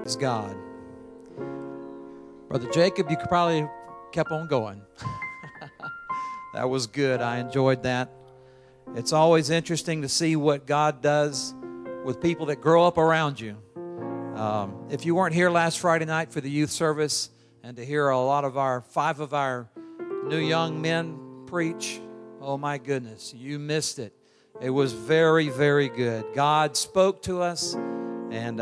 Praise God. Brother Jacob, you could probably kept on going. That was good. I enjoyed that. It's always interesting to see what God does with people that grow up around you. If you weren't here last Friday night for the youth service and to hear five of our new young men preach, oh my goodness, you missed it. It was very, very good. God spoke to us, and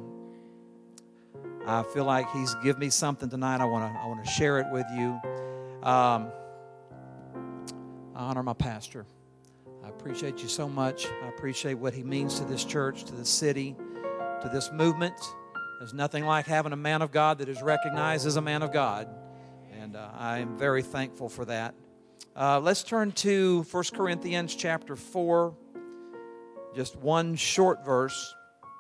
I feel like He's given me something tonight. I want to share it with you. I honor my pastor. I appreciate you so much. I appreciate what he means to this church, to the city, to this movement. There's nothing like having a man of God that is recognized as a man of God, and I am very thankful for that. Let's turn to 1 Corinthians chapter 4, just one short verse.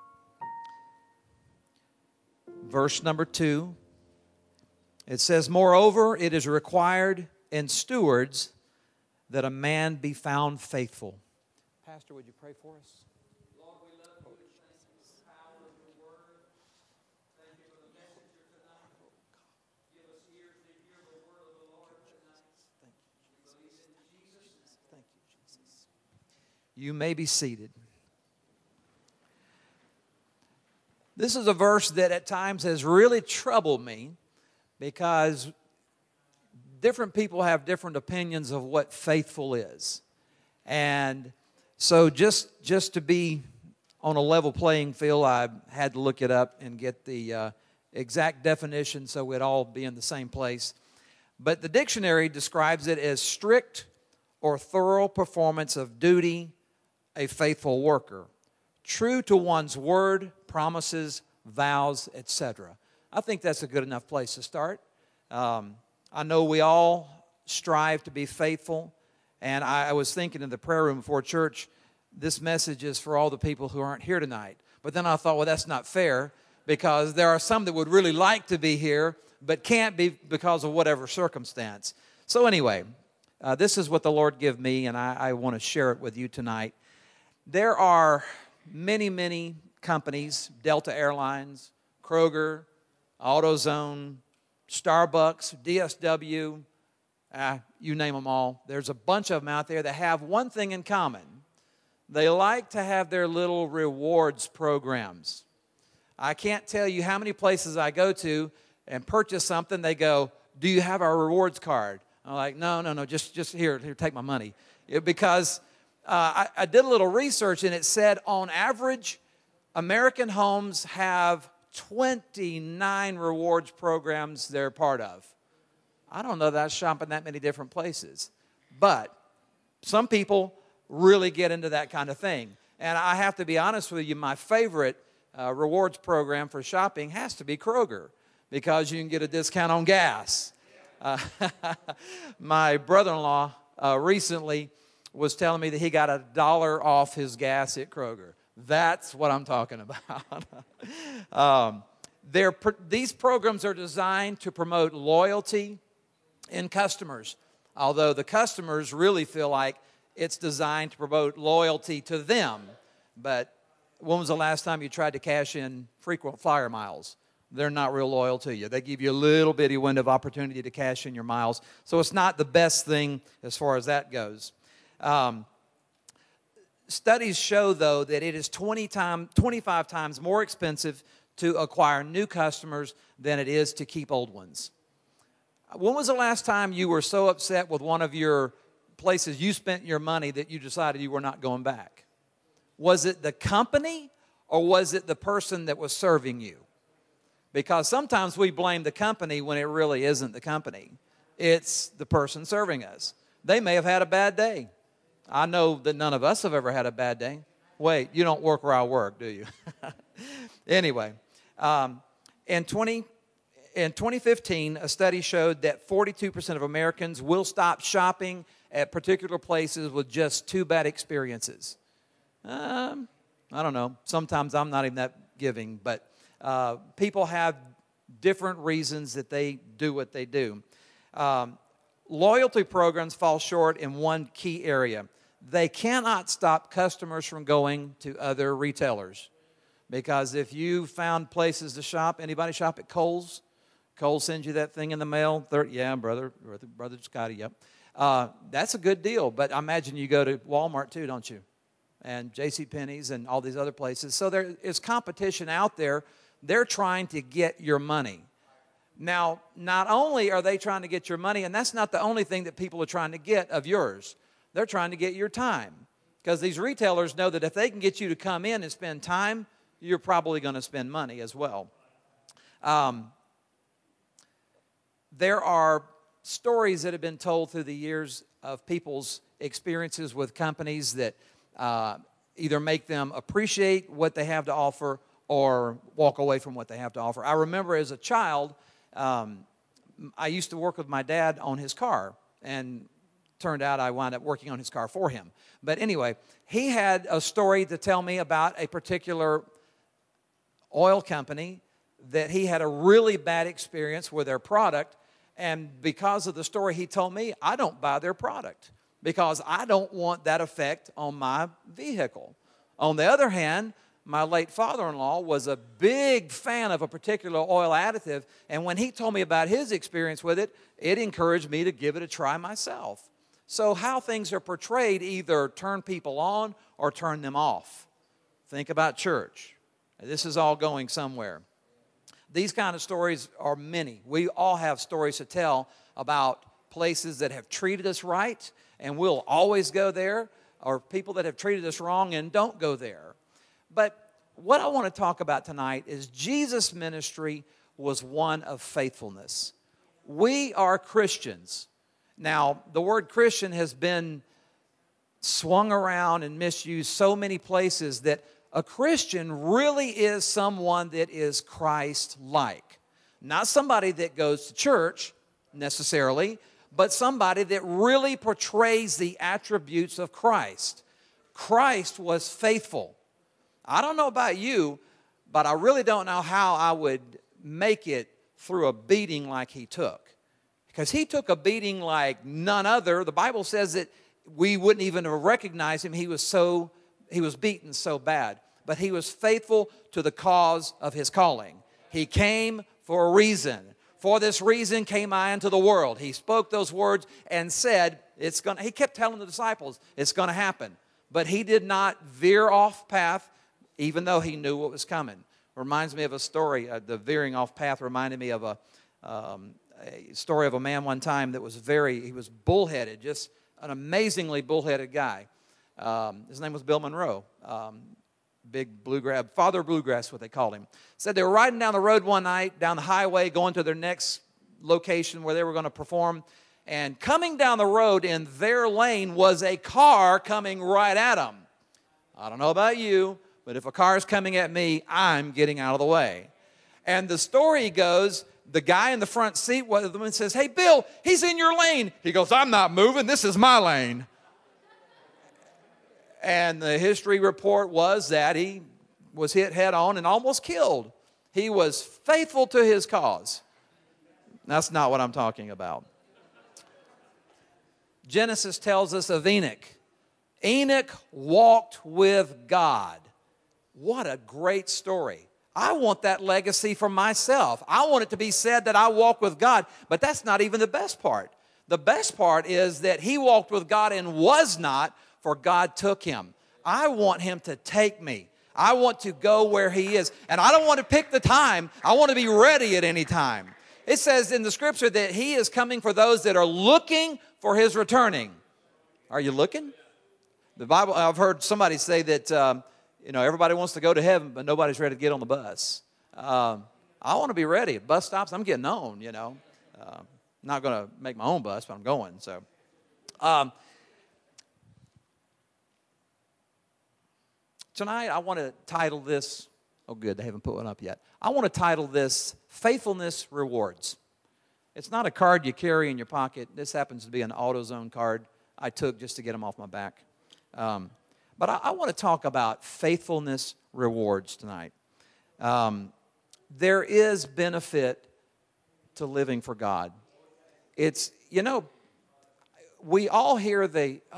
Verse number 2, it says, "Moreover, it is required in stewards that a man be found faithful." Pastor, would you pray for us? Lord, we love you and thank you for the power of your word. Thank you for the messenger tonight. Give us ears to hear the word of the Lord tonight. Thank you, Jesus. In Jesus' name. Thank you, Jesus. You may be seated. This is a verse that at times has really troubled me because different people have different opinions of what faithful is. And so just to be on a level playing field, I had to look it up and get the exact definition so we'd all be in the same place. But the dictionary describes it as strict or thorough performance of duty, a faithful worker, true to one's word, promises, vows, etc. I think that's a good enough place to start. I know we all strive to be faithful, and I was thinking in the prayer room before church, this message is for all the people who aren't here tonight. But then I thought, well, that's not fair, because there are some that would really like to be here, but can't be because of whatever circumstance. So anyway, this is what the Lord gave me, and I want to share it with you tonight. There are many, many companies, Delta Airlines, Kroger, AutoZone, Starbucks, DSW, you name them all. There's a bunch of them out there that have one thing in common. They like to have their little rewards programs. I can't tell you how many places I go to and purchase something. They go, "Do you have our rewards card?" I'm like, no, just here, take my money. Because I did a little research, and it said on average, American homes have 29 rewards programs they're part of. I don't know that I shop in that many different places. But some people really get into that kind of thing. And I have to be honest with you, my favorite rewards program for shopping has to be Kroger, because you can get a discount on gas. My brother-in-law recently was telling me that he got $1 off his gas at Kroger. That's what I'm talking about. These programs are designed to promote loyalty in customers, although the customers really feel like it's designed to promote loyalty to them. But when was the last time you tried to cash in frequent flyer miles? They're not real loyal to you. They give you a little bitty window of opportunity to cash in your miles. So it's not the best thing as far as that goes. Studies show, though, that it is 25 times more expensive to acquire new customers than it is to keep old ones. When was the last time you were so upset with one of your places you spent your money that you decided you were not going back? Was it the company, or was it the person that was serving you? Because sometimes we blame the company when it really isn't the company. It's the person serving us. They may have had a bad day. I know that none of us have ever had a bad day. Wait, you don't work where I work, do you? Anyway, in 2015, a study showed that 42% of Americans will stop shopping at particular places with just 2 bad experiences. I don't know. Sometimes I'm not even that giving, but people have different reasons that they do what they do. Loyalty programs fall short in one key area. They cannot stop customers from going to other retailers. Because if you found places to shop, anybody shop at Kohl's? Kohl's sends you that thing in the mail. Yeah, brother Scotty, yep. That's a good deal, but I imagine you go to Walmart too, don't you? And JCPenney's and all these other places. So there is competition out there. They're trying to get your money. Now, not only are they trying to get your money, and that's not the only thing that people are trying to get of yours. They're trying to get your time. Because these retailers know that if they can get you to come in and spend time, you're probably going to spend money as well. There are stories that have been told through the years of people's experiences with companies that either make them appreciate what they have to offer or walk away from what they have to offer. I remember as a child, I used to work with my dad on his car, and turned out I wound up working on his car for him. But anyway, he had a story to tell me about a particular oil company that he had a really bad experience with their product, and because of the story he told me, I don't buy their product because I don't want that effect on my vehicle. On the other hand, my late father-in-law was a big fan of a particular oil additive, and when he told me about his experience with it, it encouraged me to give it a try myself. So how things are portrayed either turn people on or turn them off. Think about church. This is all going somewhere. These kind of stories are many. We all have stories to tell about places that have treated us right, and we'll always go there, or people that have treated us wrong and don't go there. But what I want to talk about tonight is Jesus' ministry was one of faithfulness. We are Christians. Now, the word Christian has been swung around and misused so many places that a Christian really is someone that is Christ-like. Not somebody that goes to church necessarily, but somebody that really portrays the attributes of Christ. Christ was faithful. I don't know about you, but I really don't know how I would make it through a beating like he took. Because he took a beating like none other. The Bible says that we wouldn't even recognize him. He was beaten so bad. But he was faithful to the cause of his calling. He came for a reason. For this reason came I into the world. He spoke those words and said, he kept telling the disciples, it's going to happen. But he did not veer off path, even though he knew what was coming. Reminds me of a story. The veering off path reminded me of a story of a man one time that he was bullheaded, just an amazingly bullheaded guy. His name was Bill Monroe. Big bluegrass, Father Bluegrass, what they called him. Said they were riding down the road one night, down the highway, going to their next location where they were going to perform. And coming down the road in their lane was a car coming right at them. I don't know about you, but if a car is coming at me, I'm getting out of the way. And the story goes, the guy in the front seat, one of them says, "Hey, Bill, he's in your lane." He goes, "I'm not moving. This is my lane." And the history report was that he was hit head on and almost killed. He was faithful to his cause. That's not what I'm talking about. Genesis tells us of Enoch. Enoch walked with God. What a great story. I want that legacy for myself. I want it to be said that I walk with God, but that's not even the best part. The best part is that he walked with God and was not, for God took him. I want him to take me. I want to go where he is. And I don't want to pick the time. I want to be ready at any time. It says in the scripture that he is coming for those that are looking for his returning. Are you looking? The Bible, I've heard somebody say that, everybody wants to go to heaven, but nobody's ready to get on the bus. I want to be ready. At bus stops, I'm getting on, not going to make my own bus, but I'm going. So, tonight, I want to title this, oh good, they haven't put one up yet. I want to title this, Faithfulness Rewards. It's not a card you carry in your pocket. This happens to be an AutoZone card I took just to get them off my back. But I want to talk about faithfulness rewards tonight. There is benefit to living for God. It's, we all hear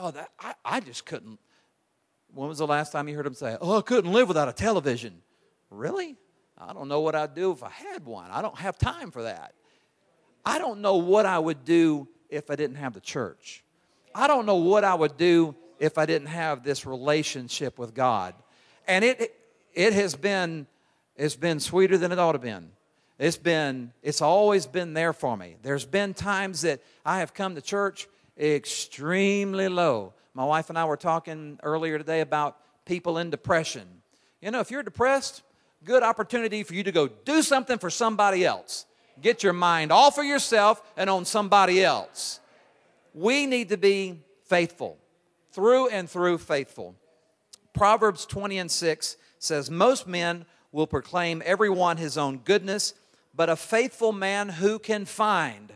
I just couldn't. When was the last time you heard them say, "Oh, I couldn't live without a television"? Really? I don't know what I'd do if I had one. I don't have time for that. I don't know what I would do if I didn't have the church. I don't know what I would do if I didn't have this relationship with God. And it has been, it's been sweeter than it ought to have been. It's always been there for me. There's been times that I have come to church extremely low. My wife and I were talking earlier today about people in depression. You know, if you're depressed, good opportunity for you to go do something for somebody else. Get your mind off of yourself and on somebody else. We need to be faithful, through and through faithful. Proverbs 20:6 says, most men will proclaim every one his own goodness, but a faithful man who can find?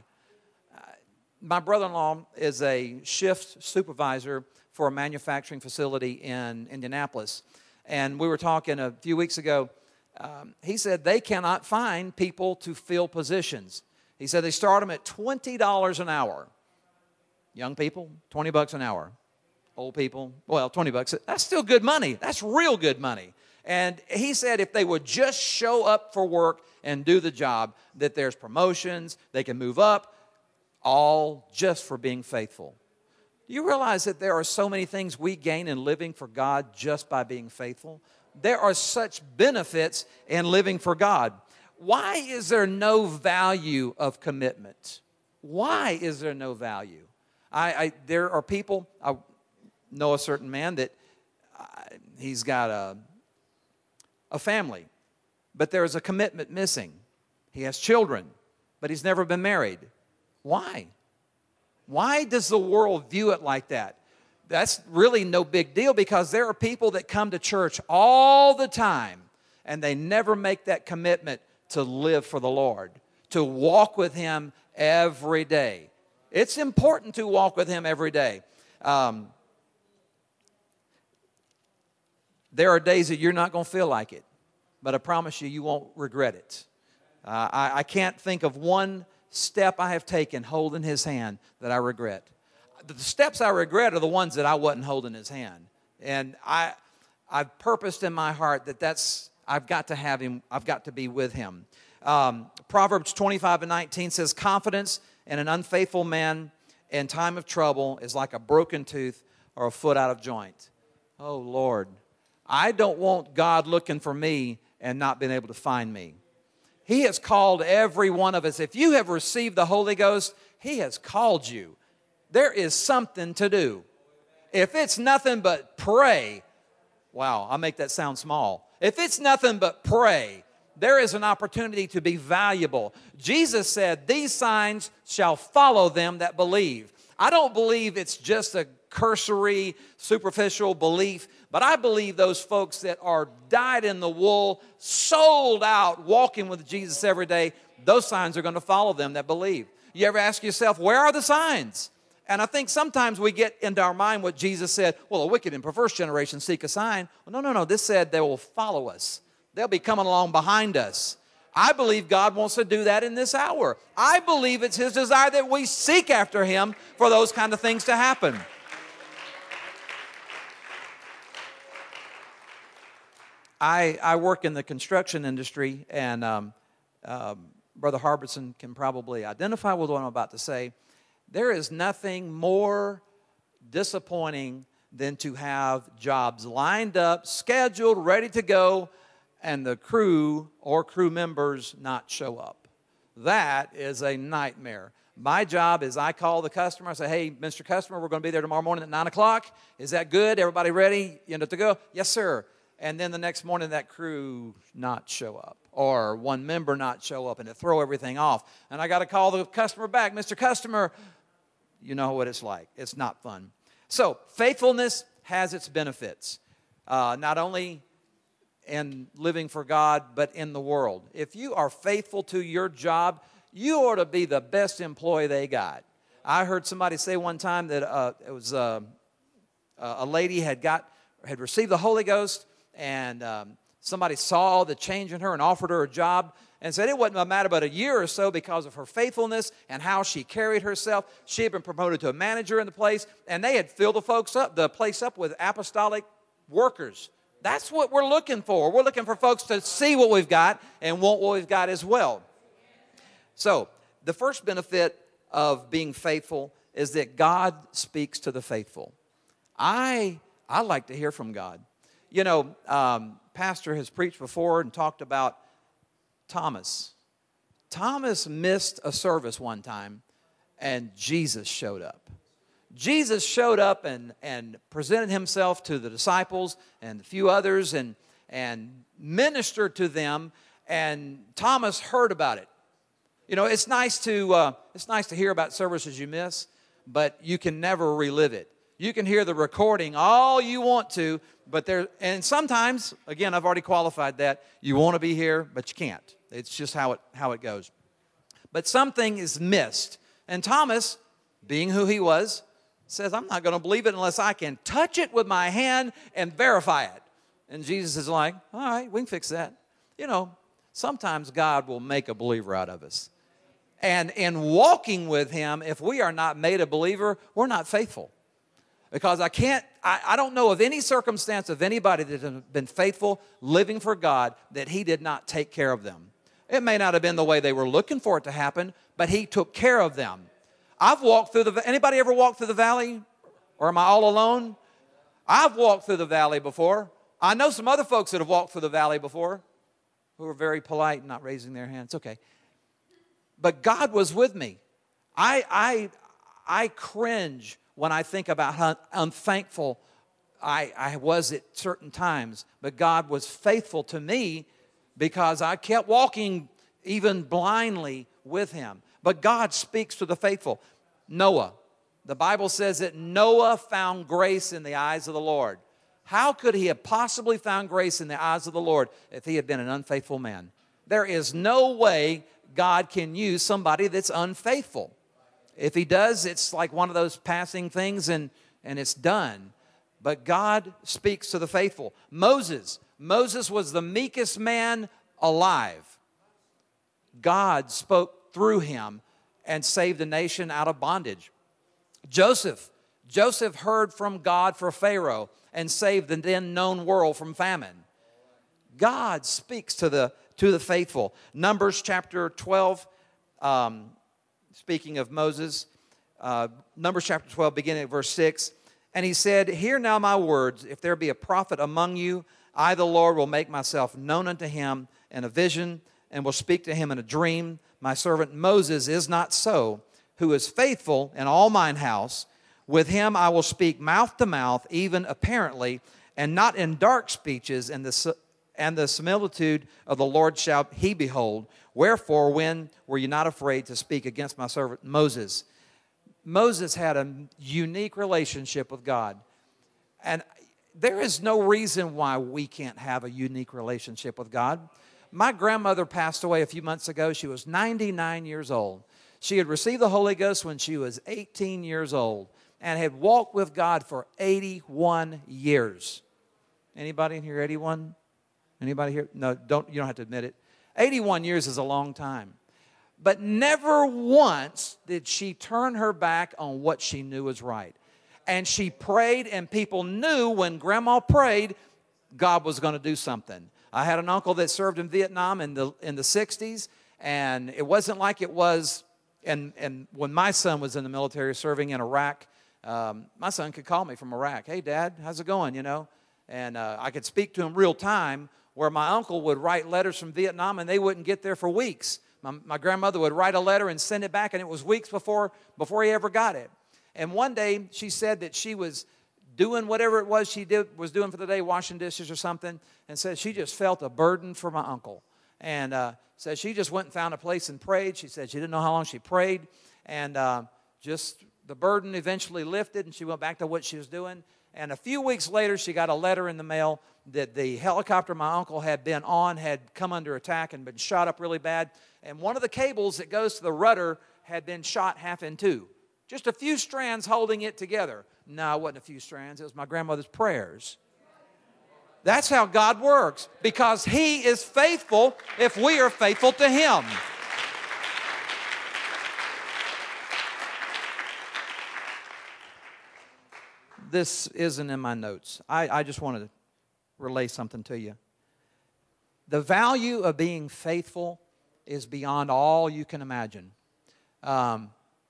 My brother-in-law is a shift supervisor for a manufacturing facility in Indianapolis. And we were talking a few weeks ago. He said they cannot find people to fill positions. He said they start them at $20 an hour. Young people, $20 an hour. Old people, well, $20. That's still good money. That's real good money. And he said if they would just show up for work and do the job, that there's promotions, they can move up, all just for being faithful. Do you realize that there are so many things we gain in living for God just by being faithful? There are such benefits in living for God. Why is there no value of commitment? Why is there no value? There are people, I know a certain man that he's got a family, but there is a commitment missing. He has children, but he's never been married. Why? Why does the world view it like that? That's really no big deal, because there are people that come to church all the time and they never make that commitment to live for the Lord, to walk with Him every day. It's important to walk with Him every day. There are days that you're not going to feel like it, but I promise you, you won't regret it. I can't think of one step I have taken holding His hand that I regret. The steps I regret are the ones that I wasn't holding His hand. And I've purposed in my heart that I've got to have Him, I've got to be with Him. Proverbs 25:19 says, confidence in an unfaithful man in time of trouble is like a broken tooth or a foot out of joint. Oh, Lord, I don't want God looking for me and not being able to find me. He has called every one of us. If you have received the Holy Ghost, He has called you. There is something to do. If it's nothing but pray, wow, I'll make that sound small. If it's nothing but pray, there is an opportunity to be valuable. Jesus said, these signs shall follow them that believe. I don't believe it's just a cursory, superficial belief, but I believe those folks that are dyed in the wool, sold out, walking with Jesus every day, those signs are going to follow them that believe. You ever ask yourself, where are the signs? And I think sometimes we get into our mind what Jesus said, well, a wicked and perverse generation seek a sign. Well, no. This said they will follow us. They'll be coming along behind us. I believe God wants to do that in this hour. I believe it's His desire that we seek after Him for those kind of things to happen. I work in the construction industry, and Brother Harbison can probably identify with what I'm about to say. There is nothing more disappointing than to have jobs lined up, scheduled, ready to go, and the crew or crew members not show up. That is a nightmare. My job is I call the customer. I say, hey, Mr. Customer, we're going to be there tomorrow morning at 9 o'clock. Is that good? Everybody ready? You know to go? Yes, sir. And then the next morning that crew not show up, or one member not show up, and to throw everything off. And I got to call the customer back. Mr. Customer, you know what it's like. It's not fun. So faithfulness has its benefits, not only in living for God, but in the world. If you are faithful to your job, you ought to be the best employee they got. I heard somebody say one time that it was a lady had received the Holy Ghost, and somebody saw the change in her and offered her a job, and said it wasn't a matter but a year or so because of her faithfulness and how she carried herself. She had been promoted to a manager in the place, and they had filled the place up with apostolic workers. That's what we're looking for. We're looking for folks to see what we've got and want what we've got as well. So, the first benefit of being faithful is that God speaks to the faithful. I like to hear from God. You know, Pastor has preached before and talked about Thomas. Thomas missed a service one time, and Jesus showed up. Jesus showed up and presented himself to the disciples and a few others and ministered to them, and Thomas heard about it. You know, it's nice to hear about services you miss, but you can never relive it. You can hear the recording all you want to, and sometimes, again, I've already qualified that, you want to be here, but you can't. It's just how it goes. But something is missed. And Thomas, being who he was, says, I'm not going to believe it unless I can touch it with my hand and verify it. And Jesus is like, all right, we can fix that. You know, sometimes God will make a believer out of us. And in walking with him, if we are not made a believer, we're not faithful. Because I don't know of any circumstance of anybody that has been faithful, living for God, that he did not take care of them. It may not have been the way they were looking for it to happen, but he took care of them. I've walked through anybody ever walked through the valley? Or am I all alone? I've walked through the valley before. I know some other folks that have walked through the valley before who are very polite, not raising their hands. Okay. But God was with me. I cringe when I think about how unthankful I was at certain times. But God was faithful to me because I kept walking even blindly with him. But God speaks to the faithful. Noah. The Bible says that Noah found grace in the eyes of the Lord. How could he have possibly found grace in the eyes of the Lord if he had been an unfaithful man? There is no way God can use somebody that's unfaithful. If he does, it's like one of those passing things and it's done. But God speaks to the faithful. Moses was the meekest man alive. God spoke through him and saved the nation out of bondage. Joseph heard from God for Pharaoh and saved the then known world from famine. God speaks to the faithful. Numbers chapter 12, speaking of Moses, Numbers chapter 12, beginning at verse 6. And he said, hear now my words. If there be a prophet among you, I, the Lord, will make myself known unto him in a vision and will speak to him in a dream. My servant Moses is not so, who is faithful in all mine house. With him I will speak mouth to mouth, even apparently, and not in dark speeches, and the similitude of the Lord shall he behold. Wherefore, when were you not afraid to speak against my servant Moses? Moses had a unique relationship with God. And there is no reason why we can't have a unique relationship with God. My grandmother passed away a few months ago. She was 99 years old. She had received the Holy Ghost when she was 18 years old and had walked with God for 81 years. Anybody in here 81? Anybody here? No, you don't have to admit it. 81 years is a long time. But never once did she turn her back on what she knew was right. And she prayed, and people knew when Grandma prayed, God was going to do something. I had an uncle that served in Vietnam in the 60s, and it wasn't like it was and when my son was in the military serving in Iraq. My son could call me from Iraq. Hey, Dad, how's it going, you know? And I could speak to him real time, where my uncle would write letters from Vietnam, and they wouldn't get there for weeks. My grandmother would write a letter and send it back, and it was weeks before he ever got it. And one day, she said that she was doing whatever it was she was doing for the day, washing dishes or something, and said she just felt a burden for my uncle. And said she just went and found a place and prayed. She said she didn't know how long she prayed, and just the burden eventually lifted, and she went back to what she was doing. And a few weeks later, she got a letter in the mail that the helicopter my uncle had been on had come under attack and been shot up really bad. And one of the cables that goes to the rudder had been shot half in two. Just a few strands holding it together. No, it wasn't a few strands. It was my grandmother's prayers. That's how God works, because He is faithful if we are faithful to Him. This isn't in my notes. I just wanted to relay something to you. The value of being faithful is beyond all you can imagine. My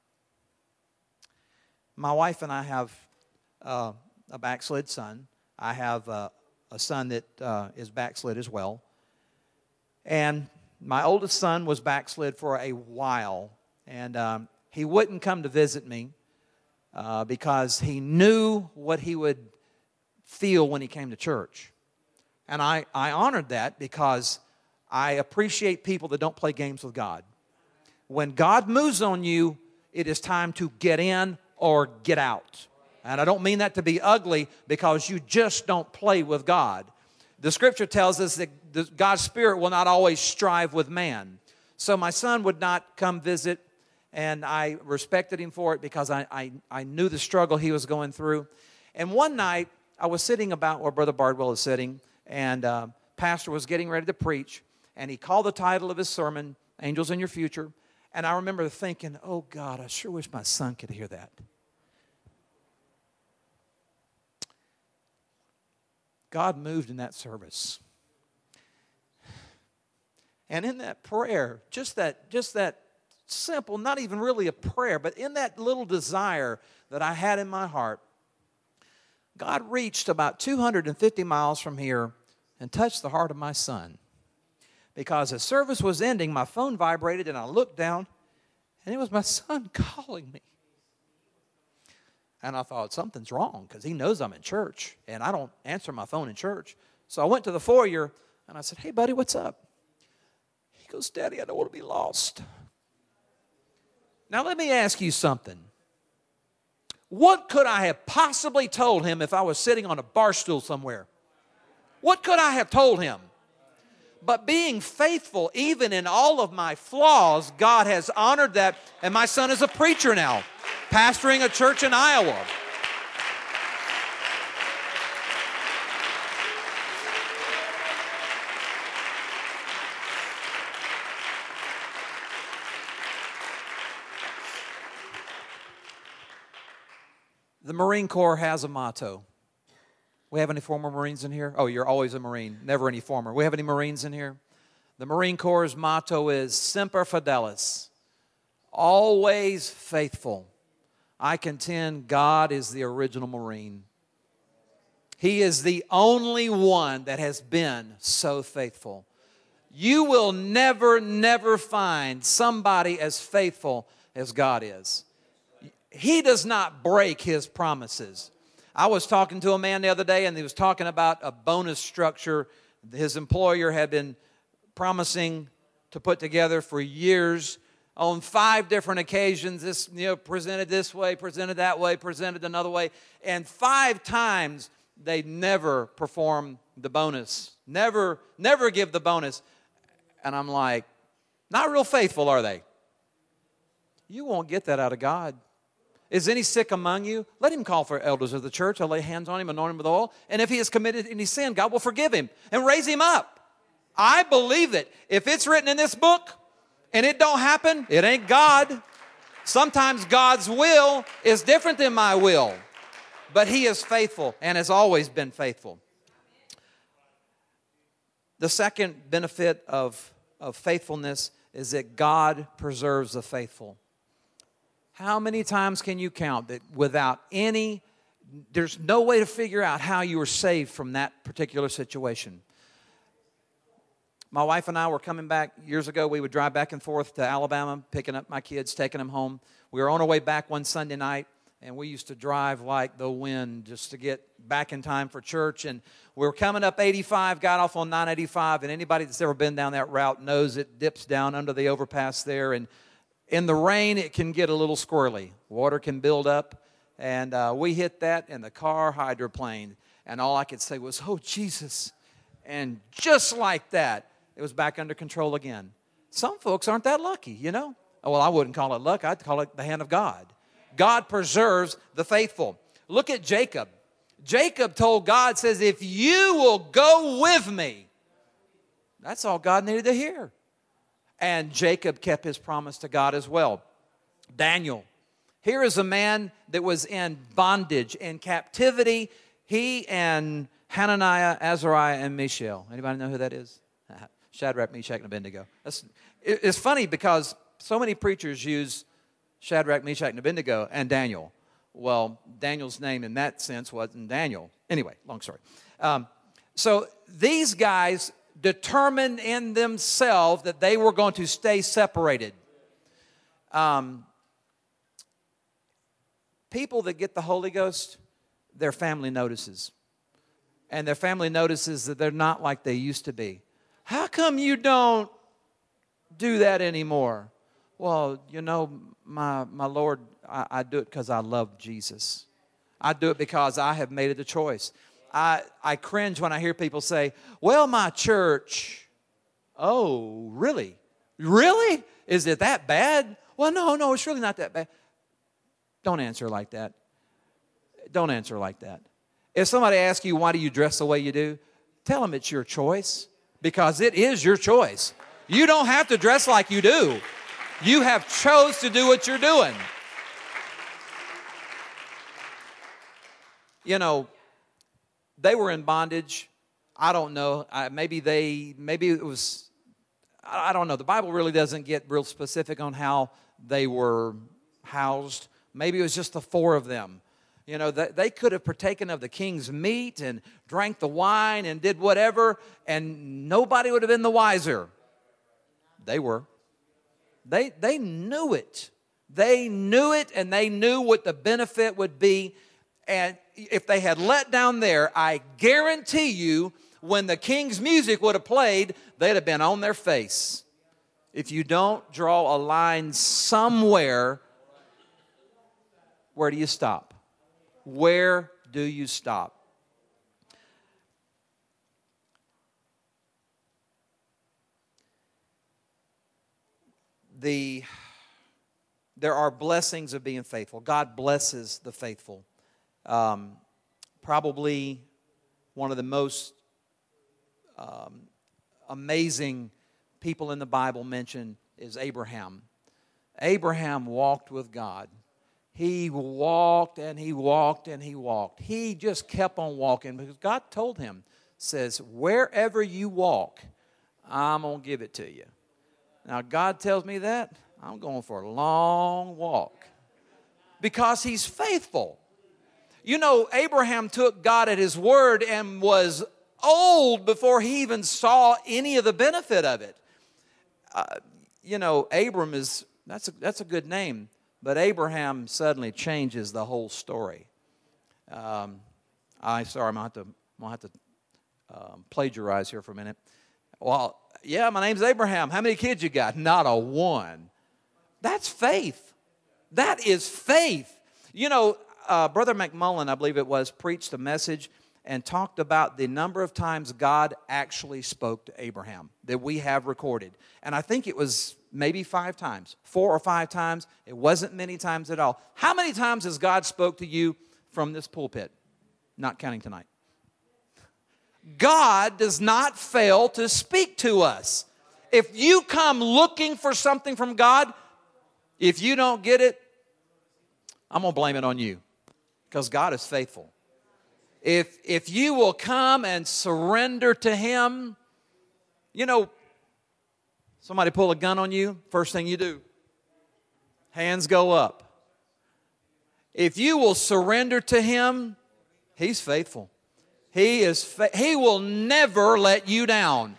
wife and I have a backslid son. I have a son that is backslid as well. And my oldest son was backslid for a while. And he wouldn't come to visit me because he knew what he would feel when he came to church. And I honored that because I appreciate people that don't play games with God. When God moves on you, it is time to get in or get out. And I don't mean that to be ugly, because you just don't play with God. The Scripture tells us that God's Spirit will not always strive with man. So my son would not come visit, and I respected him for it because I knew the struggle he was going through. And one night, I was sitting about where Brother Bardwell is sitting, and pastor was getting ready to preach, and he called the title of his sermon, Angels in Your Future. And I remember thinking, oh God, I sure wish my son could hear that. God moved in that service. And in that prayer, just that simple, not even really a prayer, but in that little desire that I had in my heart, God reached about 250 miles from here and touched the heart of my son. Because as service was ending, my phone vibrated, and I looked down, and it was my son calling me. And I thought, something's wrong, because he knows I'm in church, and I don't answer my phone in church. So I went to the foyer, and I said, hey, buddy, what's up? He goes, Daddy, I don't want to be lost. Now, let me ask you something. What could I have possibly told him if I was sitting on a bar stool somewhere? What could I have told him? But being faithful, even in all of my flaws, God has honored that. And my son is a preacher now, pastoring a church in Iowa. The Marine Corps has a motto. We have any former Marines in here? Oh, you're always a Marine, never any former. We have any Marines in here? The Marine Corps' motto is Semper Fidelis, always faithful. I contend God is the original Marine. He is the only one that has been so faithful. You will never find somebody as faithful as God is. He does not break His promises. I was talking to a man the other day, and he was talking about a bonus structure his employer had been promising to put together for years on 5 different occasions. This, presented this way, presented that way, presented another way. And 5 times they never perform the bonus. Never give the bonus. And I'm like, not real faithful, are they? You won't get that out of God. Is any sick among you? Let him call for elders of the church. I'll lay hands on him, anoint him with oil. And if he has committed any sin, God will forgive him and raise him up. I believe it. If it's written in this book and it don't happen, it ain't God. Sometimes God's will is different than my will. But He is faithful and has always been faithful. The second benefit of faithfulness is that God preserves the faithful. How many times can you count that there's no way to figure out how you were saved from that particular situation? My wife and I were coming back years ago. We would drive back and forth to Alabama, picking up my kids, taking them home. We were on our way back one Sunday night, and we used to drive like the wind just to get back in time for church. And we were coming up 85, got off on 985, and anybody that's ever been down that route knows it dips down under the overpass there. And in the rain, it can get a little squirrely. Water can build up. And we hit that, and the car hydroplaned. And all I could say was, oh, Jesus. And just like that, it was back under control again. Some folks aren't that lucky, Well, I wouldn't call it luck. I'd call it the hand of God. God preserves the faithful. Look at Jacob. Jacob told God, says, if you will go with me. That's all God needed to hear. And Jacob kept his promise to God as well. Daniel. Here is a man that was in bondage, in captivity. He and Hananiah, Azariah, and Mishael. Anybody know who that is? Shadrach, Meshach, and Abednego. It's funny because so many preachers use Shadrach, Meshach, and Abednego and Daniel. Well, Daniel's name in that sense wasn't Daniel. Anyway, long story. So these guys determined in themselves that they were going to stay separated. People that get the Holy Ghost, their family notices. And their family notices that they're not like they used to be. How come you don't do that anymore? Well, you know, my Lord, I do it because I love Jesus. I do it because I have made it a choice. I cringe when I hear people say, well, my church. Oh, really? Really? Is it that bad? Well, no, it's really not that bad. Don't answer like that. Don't answer like that. If somebody asks you, why do you dress the way you do? Tell them it's your choice, because it is your choice. You don't have to dress like you do. You have chose to do what you're doing. You know, they were in bondage. I don't know. Maybe it was, I don't know. The Bible really doesn't get real specific on how they were housed. Maybe it was just the four of them. You know, they could have partaken of the king's meat and drank the wine and did whatever, and nobody would have been the wiser. They were. They knew it. They knew it, and they knew what the benefit would be. And if they had let down there, I guarantee you, when the king's music would have played, they'd have been on their face. If you don't draw a line somewhere, where do you stop? Where do you stop? There are blessings of being faithful. God blesses the faithful. Probably one of the most amazing people in the Bible mentioned is Abraham. Abraham walked with God. He walked and he walked and he walked. He just kept on walking because God told him, says, wherever you walk, I'm going to give it to you. Now, God tells me that, I'm going for a long walk because he's faithful. You know, Abraham took God at his word and was old before he even saw any of the benefit of it. You know, Abram that's a good name, but Abraham suddenly changes the whole story. I'm going to have to plagiarize here for a minute. Well, yeah, my name's Abraham. How many kids you got? Not a one. That's faith. That is faith. You know, Brother McMullen, I believe it was, preached a message and talked about the number of times God actually spoke to Abraham that we have recorded. And I think it was maybe 5 times, 4 or 5 times. It wasn't many times at all. How many times has God spoke to you from this pulpit? Not counting tonight. God does not fail to speak to us. If you come looking for something from God, if you don't get it, I'm going to blame it on you because God is faithful. If you will come and surrender to Him, you know, somebody pull a gun on you, first thing you do, hands go up. If you will surrender to Him, He's faithful. He will never let you down.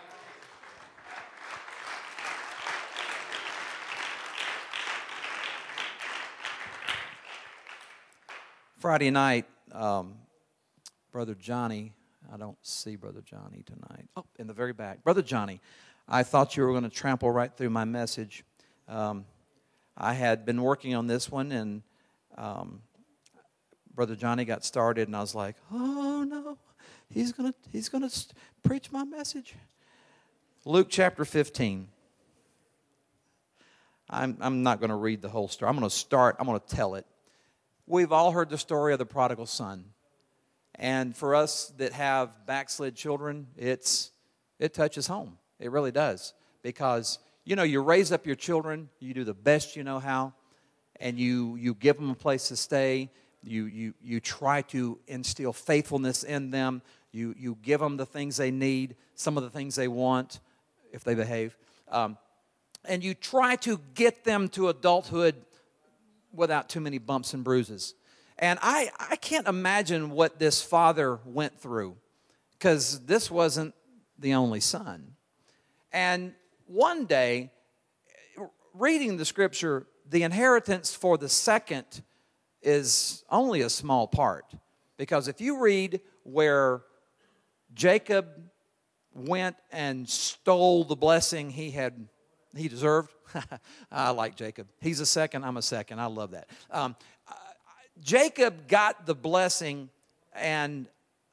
Friday night, Brother Johnny, I don't see Brother Johnny tonight. Oh, in the very back. Brother Johnny, I thought you were going to trample right through my message. I had been working on this one, and Brother Johnny got started, and I was like, oh, no, he's gonna preach my message. Luke chapter 15. I'm not going to read the whole story. I'm going to tell it. We've all heard the story of the prodigal son. And for us that have backslid children, it touches home. It really does. Because, you know, you raise up your children, you do the best you know how, and you give them a place to stay. You try to instill faithfulness in them. You give them the things they need, some of the things they want, if they behave. And you try to get them to adulthood without too many bumps and bruises. And I can't imagine what this father went through, because this wasn't the only son. And one day, reading the scripture, the inheritance for the second is only a small part. Because if you read where Jacob went and stole the blessing he deserved. I like Jacob. He's a second, I'm a second. I love that. Jacob got the blessing, and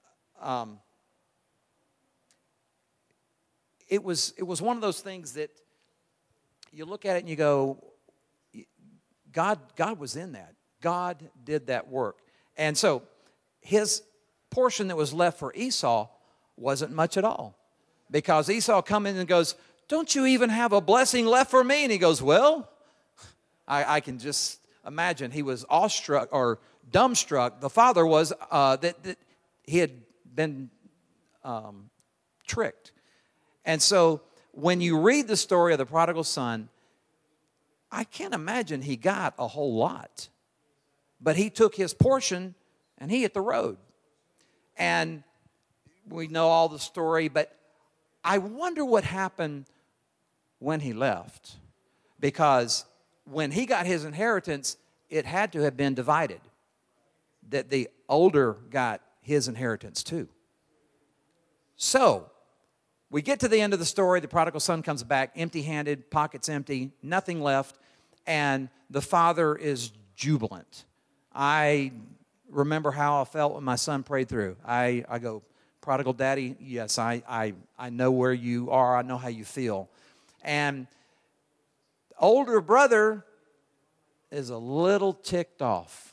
it was one of those things that you look at it and you go, God was in that. God did that work. And so his portion that was left for Esau wasn't much at all. Because Esau comes in and goes, don't you even have a blessing left for me? And he goes, well, I can just imagine he was awestruck or dumbstruck. The father was that he had been tricked. And so when you read the story of the prodigal son, I can't imagine he got a whole lot. But he took his portion and he hit the road. And we know all the story, but I wonder what happened when he left. Because when he got his inheritance, it had to have been divided. That the older got his inheritance too. So, we get to the end of the story. The prodigal son comes back empty-handed, pockets empty, nothing left. And the father is jubilant. I remember how I felt when my son prayed through. I go, prodigal daddy, yes, I know where you are. I know how you feel. And the older brother is a little ticked off.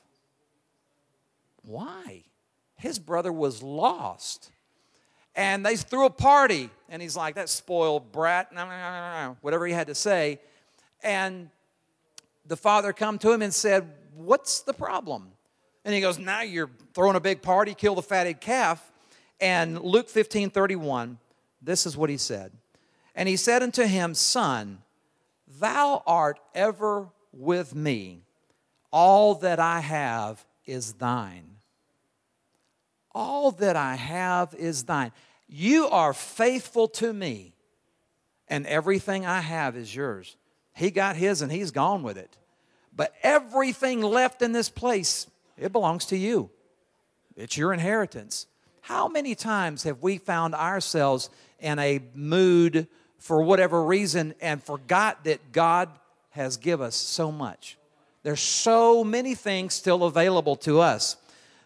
Why? His brother was lost. And they threw a party. And he's like, that spoiled brat, whatever he had to say. And the father come to him and said, what's the problem? And he goes, now you're throwing a big party, kill the fatted calf. And Luke 15:31, this is what he said. And he said unto him, son, thou art ever with me. All that I have is thine. All that I have is thine. You are faithful to me, and everything I have is yours. He got his and he's gone with it. But everything left in this place, it belongs to you. It's your inheritance. How many times have we found ourselves in a mood for whatever reason and forgot that God has given us so much? There's so many things still available to us.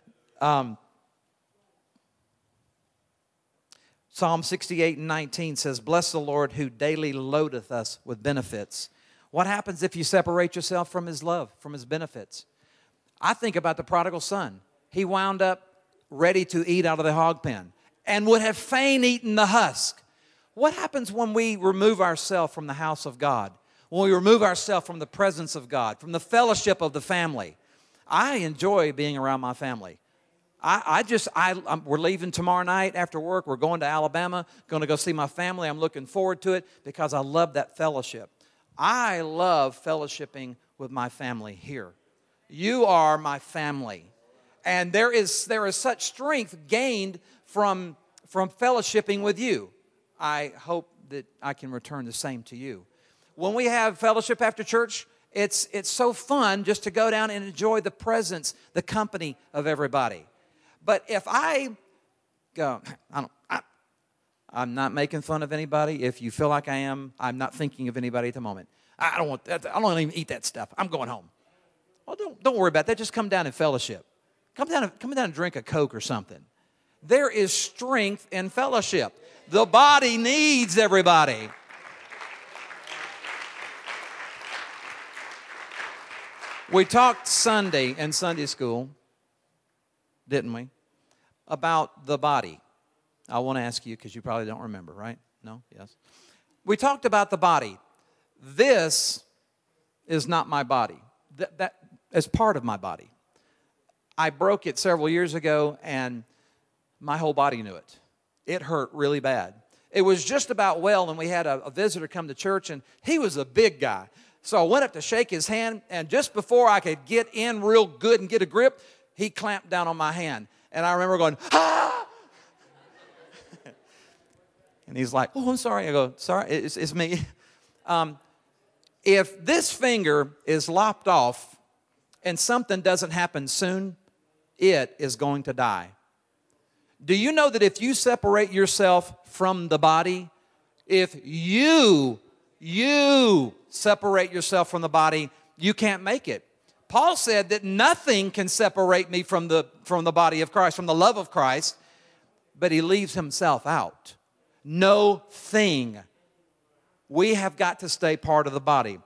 Psalm 68:19 says, bless the Lord who daily loadeth us with benefits. What happens if you separate yourself from his love, from his benefits? I think about the prodigal son. He wound up ready to eat out of the hog pen and would have fain eaten the husk. What happens when we remove ourselves from the house of God? When we remove ourselves from the presence of God, from the fellowship of the family? I enjoy being around my family. We're leaving tomorrow night after work. We're going to Alabama, going to go see my family. I'm looking forward to it because I love that fellowship. I love fellowshipping with my family here. You are my family. And there is such strength gained from fellowshipping with you. I hope that I can return the same to you. When we have fellowship after church, it's so fun just to go down and enjoy the presence, the company of everybody. But if I go, I'm not making fun of anybody. If you feel like I am, I'm not thinking of anybody at the moment. I don't want that. I don't even eat that stuff. I'm going home. Well, don't worry about that. Just come down and fellowship. Come down and drink a Coke or something. There is strength in fellowship. The body needs everybody. We talked Sunday in Sunday school, didn't we, about the body. I want to ask you because you probably don't remember, right? No? Yes? We talked about the body. This is not my body. That is part of my body. I broke it several years ago, and my whole body knew it. It hurt really bad. It was just about well, and we had a visitor come to church, and he was a big guy. So I went up to shake his hand, and just before I could get in real good and get a grip, he clamped down on my hand. And I remember going, ah! And he's like, oh, I'm sorry. I go, sorry, it's me. If this finger is lopped off and something doesn't happen soon, it is going to die. Do you know that if you separate yourself from the body, if you separate yourself from the body, you can't make it? Paul said that nothing can separate me from the body of Christ, from the love of Christ, but he leaves himself out. No thing. We have got to stay part of the body.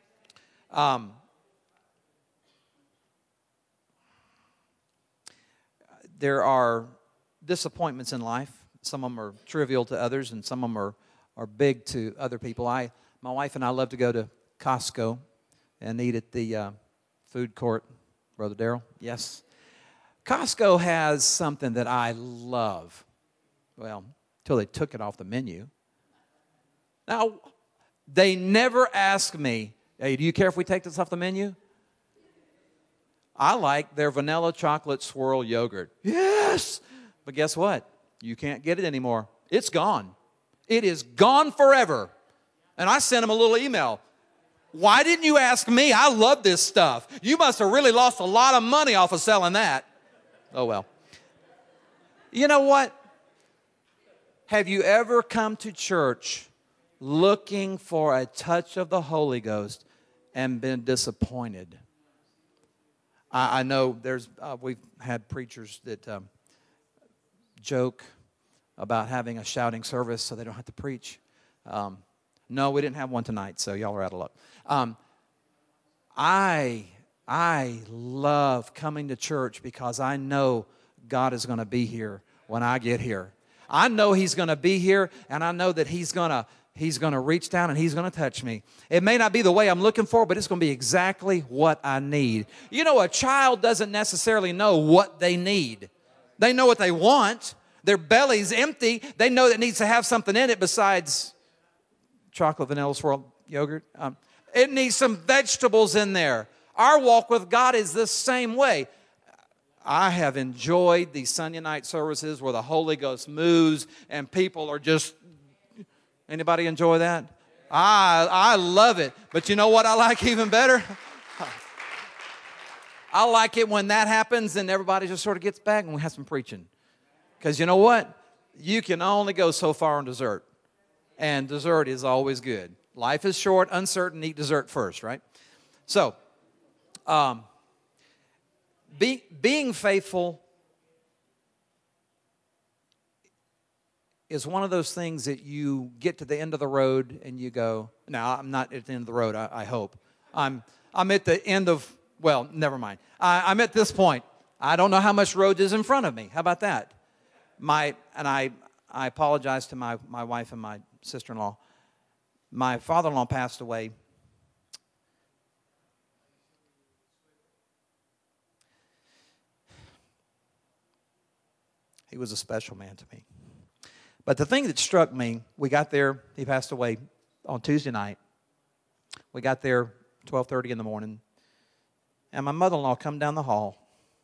There are disappointments in life. Some of them are trivial to others, and some of them are big to other people. My wife and I love to go to Costco and eat at the food court. Brother Darrell, yes. Costco has something that I love. Well, until they took it off the menu. Now, they never ask me, hey, do you care if we take this off the menu? I like their vanilla chocolate swirl yogurt. Yes! But guess what? You can't get it anymore. It's gone. It is gone forever. And I sent them a little email. Why didn't you ask me? I love this stuff. You must have really lost a lot of money off of selling that. Oh, well. You know what? Have you ever come to church looking for a touch of the Holy Ghost and been disappointed? I know we've had preachers that joke about having a shouting service so they don't have to preach. No, we didn't have one tonight, so y'all are out of luck. I love coming to church because I know God is going to be here when I get here. I know He's going to be here, and I know that He's going to reach down and He's going to touch me. It may not be the way I'm looking for, but it's going to be exactly what I need. You know, a child doesn't necessarily know what they need. They know what they want. Their belly's empty. They know that it needs to have something in it besides chocolate vanilla swirl yogurt. It needs some vegetables in there. Our walk with God is the same way. I have enjoyed these Sunday night services where the Holy Ghost moves and people are just, anybody enjoy that? I love it. But you know what I like even better? I like it when that happens and everybody just sort of gets back and we have some preaching. Because you know what? You can only go so far on dessert. And dessert is always good. Life is short, uncertain, eat dessert first, right? So, being faithful is one of those things that you get to the end of the road and you go, no, I'm not at the end of the road, I hope. I'm at the end of, well, never mind. I'm at this point. I don't know how much road is in front of me. How about that? I apologize to my wife and my sister-in-law. My father-in-law passed away. He was a special man to me. But the thing that struck me, we got there, he passed away on Tuesday night. We got there 12:30 in the morning. And my mother-in-law come down the hall.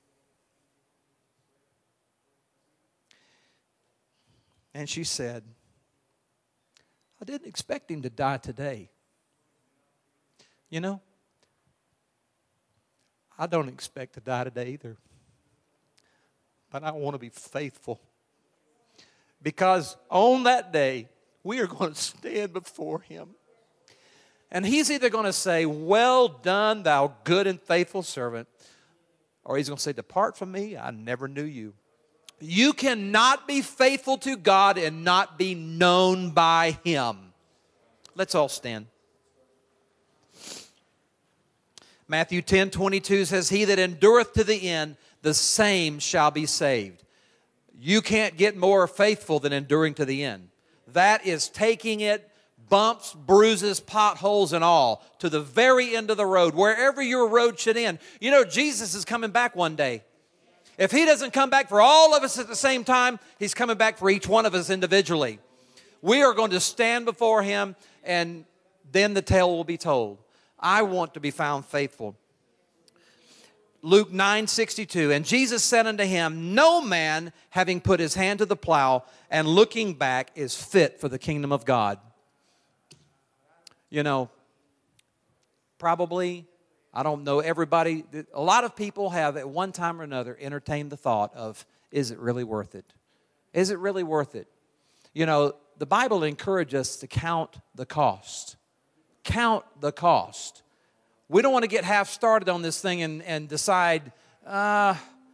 And she said, I didn't expect him to die today. You know, I don't expect to die today either. But I want to be faithful. Because on that day, we are going to stand before Him. And He's either going to say, well done, thou good and faithful servant. Or He's going to say, depart from me, I never knew you. You cannot be faithful to God and not be known by Him. Let's all stand. Matthew 10:22 says, he that endureth to the end, the same shall be saved. You can't get more faithful than enduring to the end. That is taking it, bumps, bruises, potholes, and all, to the very end of the road, wherever your road should end. You know, Jesus is coming back one day. If He doesn't come back for all of us at the same time, He's coming back for each one of us individually. We are going to stand before Him, and then the tale will be told. I want to be found faithful. Luke 9:62, and Jesus said unto him, no man, having put his hand to the plow and looking back, is fit for the kingdom of God. You know, probably, I don't know everybody, a lot of people have at one time or another entertained the thought of, is it really worth it? Is it really worth it? You know, the Bible encourages us to count the cost. Count the cost. We don't want to get half started on this thing and decide, is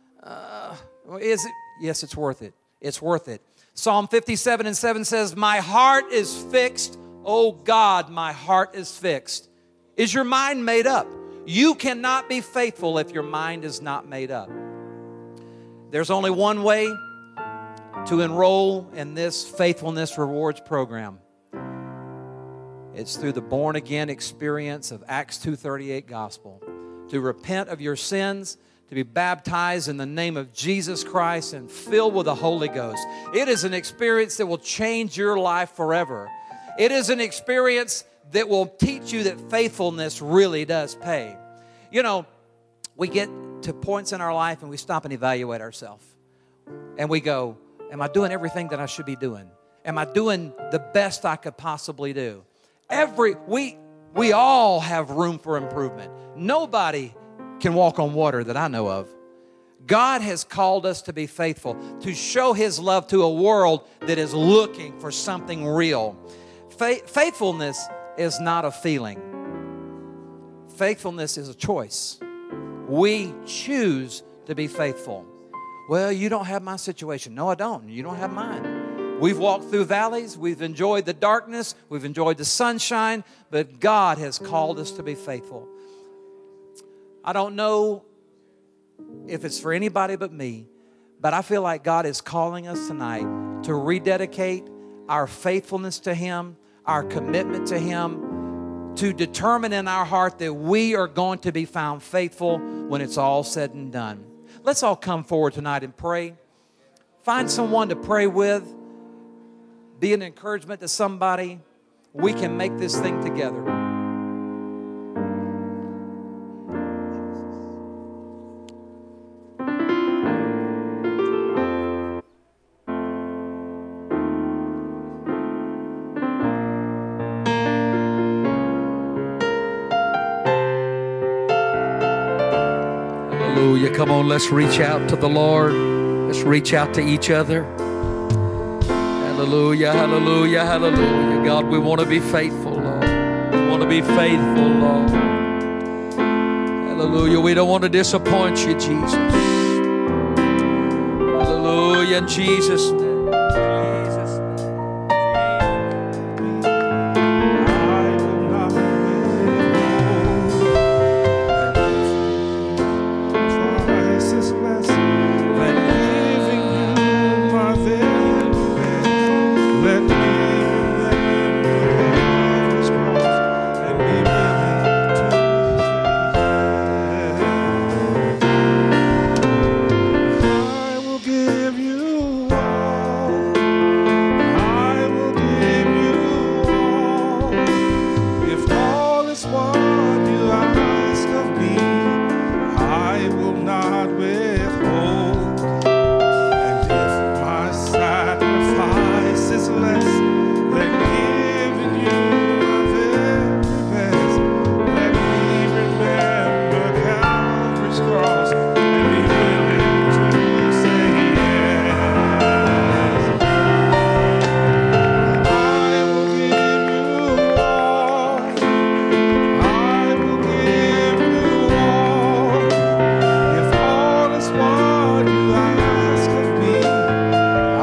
it? Yes, it's worth it. It's worth it. Psalm 57:7 says, my heart is fixed. Oh God, my heart is fixed. Is your mind made up? You cannot be faithful if your mind is not made up. There's only one way to enroll in this Faithfulness Rewards program. It's through the born-again experience of Acts 2:38 gospel. To repent of your sins, to be baptized in the name of Jesus Christ and filled with the Holy Ghost. It is an experience that will change your life forever. It is an experience that will teach you that faithfulness really does pay. You know, we get to points in our life and we stop and evaluate ourselves. And we go, am I doing everything that I should be doing? Am I doing the best I could possibly do? We all have room for improvement. Nobody can walk on water that I know of. God has called us to be faithful, to show His love to a world that is looking for something real. Faithfulness is not a feeling. Faithfulness is a choice. We choose to be faithful. Well, you don't have my situation. No, I don't. You don't have mine. We've walked through valleys. We've enjoyed the darkness. We've enjoyed the sunshine. But God has called us to be faithful. I don't know if it's for anybody but me, but I feel like God is calling us tonight to rededicate our faithfulness to Him, our commitment to Him, to determine in our heart that we are going to be found faithful when it's all said and done. Let's all come forward tonight and pray. Find someone to pray with. Be an encouragement to somebody. We can make this thing together. Hallelujah. Come on, let's reach out to the Lord. Let's reach out to each other. Hallelujah, hallelujah, hallelujah. God, we want to be faithful, Lord. We want to be faithful, Lord. Hallelujah. We don't want to disappoint you, Jesus. Hallelujah. In Jesus' name. One